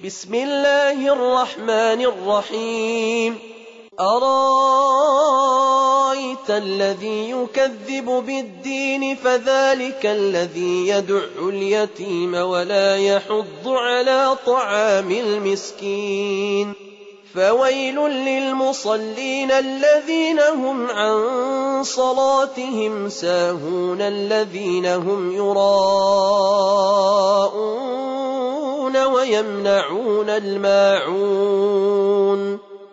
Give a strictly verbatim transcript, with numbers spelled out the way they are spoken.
بسم الله الرحمن الرحيم أرأيت الذي يكذب بالدين فذلك الذي يدع اليتيم ولا يحض على طعام المسكين فويل للمصلين الذين هم عن صلاتهم ساهون الذين هم يراءون ويمنعون الماعون